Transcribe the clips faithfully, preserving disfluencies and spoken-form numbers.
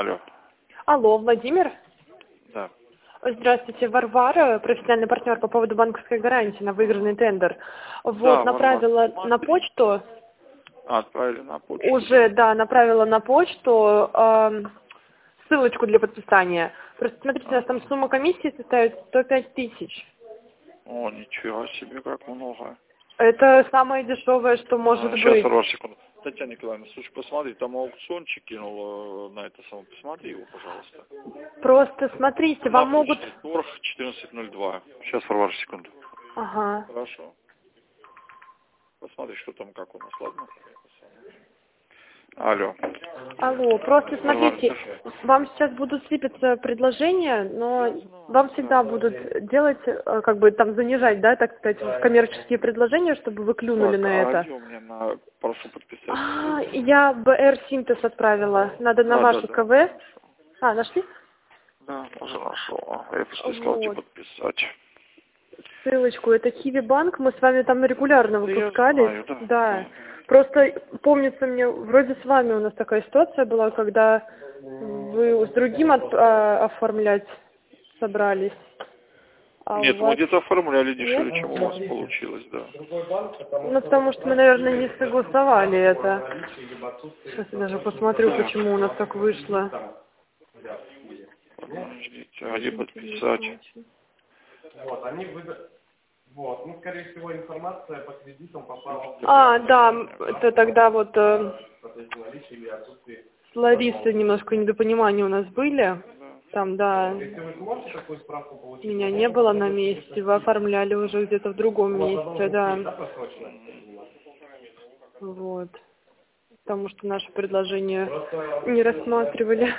Алло. Алло, Владимир? Да. Здравствуйте, Варвара, профессиональный партнер по поводу банковской гарантии на выигранный тендер. Вот, Да, направила Варвара, на почту, отправили на почту. уже, да, направила на почту э, ссылочку для подписания. Просто смотрите, у нас там сумма комиссии составит сто пять тысяч. О, ничего себе, как много. Это самое дешевое, что может А, сейчас, быть. Варвара, секунду. Татьяна Николаевна, слушай, посмотри, там аукциончик кинул э, на это самое. Посмотри его, пожалуйста. Просто смотрите, На вам могут... почте торг четырнадцать ноль два. Сейчас, Варвара, секунду. Ага. Хорошо. Посмотри, что там, как у нас, ладно? Алло. Алло, просто Варвара, смотрите, вам сейчас будут сыпаться предложения, но вам всегда будут делать, э, как бы там занижать, да, так сказать, в коммерческие предложения, чтобы вы клюнули так, на а это. где у меня на... Прошу подписать. А, я бэ эр Синтез отправила, надо на Да, да, ваше да. ка вэ. А, нашли? Да, уже нашел. Я просто искал, где Вот. подписать. Ссылочку, это Киви Банк, мы с вами там регулярно Да я выпускались. знаю, да. Да. Да. Просто помнится мне, вроде с вами у нас такая ситуация была, когда вы с другим от- а, оформлять собрались. А у Нет, мы вас где-то оформляли дешевле, нет? чем у вас получилось, да. Ну, потому что мы, наверное, не согласовали это. Сейчас я даже посмотрю, Так, почему у нас так вышло. подождите, а где подписать? Вот, они выдают. Вот, ну, скорее всего, информация по кредитам попала. А, да, это тогда вот э, Соответственно, наличие или отсутствие. с Ларисой немножко недопонимания у нас были. Там, да, Если вы сможете такую справку получить, меня не было на месте, вы оформляли уже где-то в другом месте, да. да, просрочено. Вот. Потому что наше предложение не рассматривали.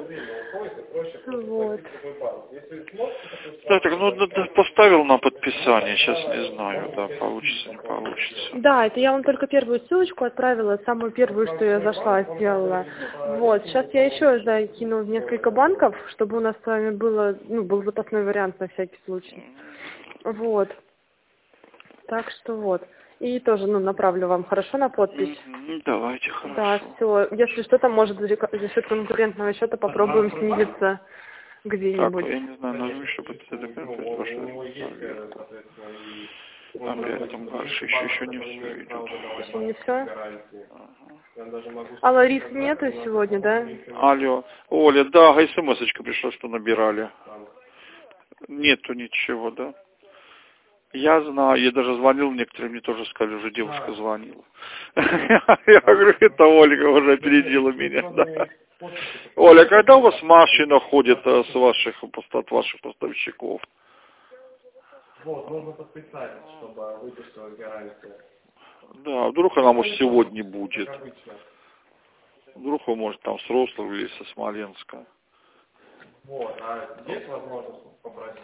Вот. Да, так, ну, да, да, поставил на подписание, сейчас не знаю, да, получится, не получится. Да, это я вам только первую ссылочку отправила, самую первую, что я зашла, сделала. Вот, сейчас я еще закину в несколько банков, чтобы у нас с вами было, ну, был запасной вариант на всякий случай. Вот. Так что вот. И тоже, ну, направлю вам, хорошо, на подпись? Мгм, давайте, хорошо. Да, все. Если что, там может за за счет конкурентного счета попробуем снизиться Так, где-нибудь. я не знаю, нажми, чтобы это опять ваше наверху. Опять там дальше, еще, еще не все идет. Еще не все? Ага. А Ларис нету сегодня, да? Алло, Оля, да, смс-очка пришла, что набирали. Нету ничего, да? Я знаю, я даже звонил некоторым, мне тоже сказали, уже девушка звонила. Я говорю, это Ольга уже опередила меня, да. Оля, когда у вас машина ходит с ваших, от ваших поставщиков? Вот, нужно подписать, чтобы выпустилась гарантия. Да, вдруг она, может, сегодня будет. Вдруг вы, может, там с Рославля или со Смоленска. Вот, а есть возможность попросить?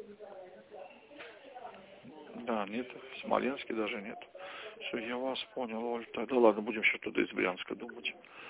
Да, нет, в Смоленске даже нет. Все, я вас понял, Оль. Тогда ладно, будем еще туда из Брянска думать.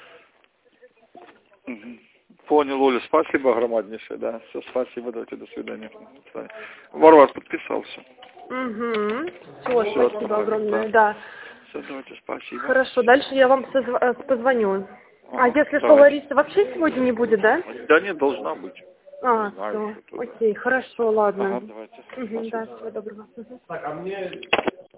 Угу. Понял, Оля, спасибо огромнейшее, да. Все, спасибо, давайте, до свидания. Варвар подписался. Угу. Все, Все, спасибо огромное, да. Все, давайте, спасибо. Хорошо, дальше я вам созв- э, позвоню. А Ага, если что, давайте. Лариса вообще сегодня не будет, да? Да нет, должна быть. А, Не знаю, все. что туда. Окей, хорошо, ладно. Ага, давайте. Угу, Спасибо. да, всего доброго. Мгм. Так, а мне